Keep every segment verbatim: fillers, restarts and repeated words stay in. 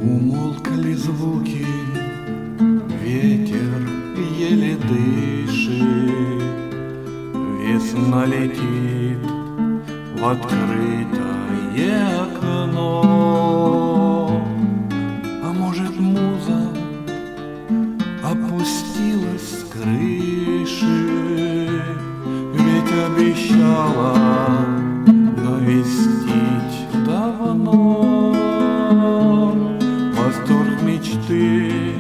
Умолкли звуки, ветер еле дышит, весна летит в открытое окно. А может, муза опустилась с крыши, ведь обещала навестить давно. Восторг мечты,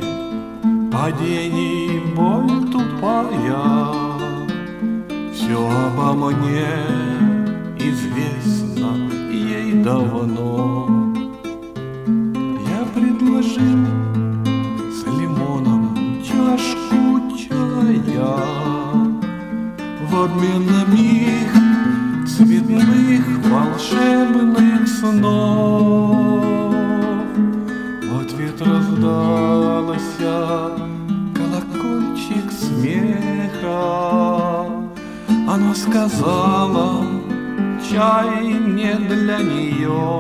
падений боль тупая, все обо мне известно ей давно. Я предложил с лимоном чашку чая в обмен на миг цветных волшебных снов. В ответ раздался колокольчик смеха. Она сказала, чай не для нее,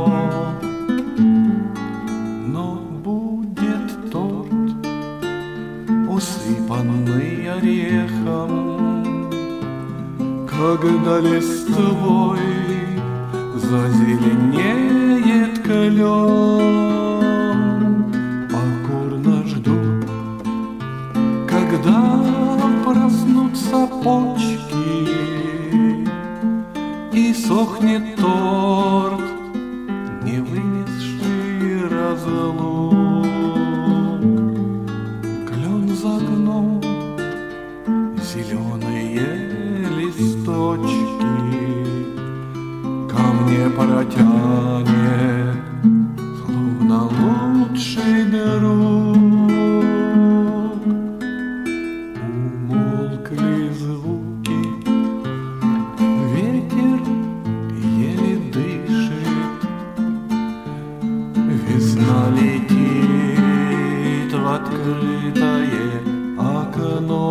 но будет торт, усыпанный орехом. Когда листвой зазеленеет клен, покорно жду, когда проснутся почки и сохнет торт, не вынесший разлук. Клен загнул зеленые листочки, ко мне протянет, словно лучший друг. Умолкли звуки, ветер еле дышит, весна летит в открытое окно.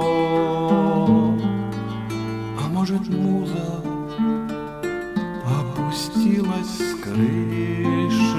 А может, муза опустилась с крыши,